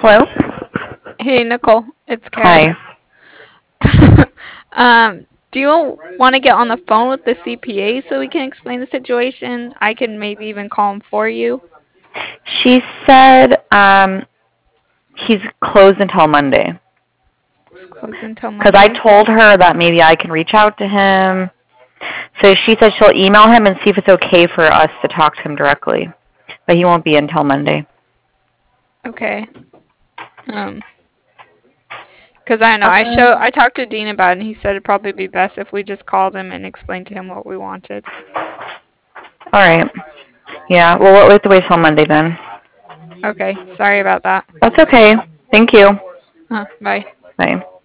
Hello? Hey, Nicole, it's Kara. Do you want to get on the phone with the CPA so we can explain the situation? I can maybe even call him for you. She said he's closed until Monday. It's closed until Because I Monday. told her that maybe I can reach out to him. So she said she'll email him and see if it's okay for us to talk to him directly. But he won't be until Monday. Okay. Because I know I talked to Dean about it, and he said it'd probably be best if we just called him and explained to him what we wanted. All right. Yeah, well, we'll have to wait till Monday then. Okay, sorry about that. That's okay. Thank you. Bye. Bye.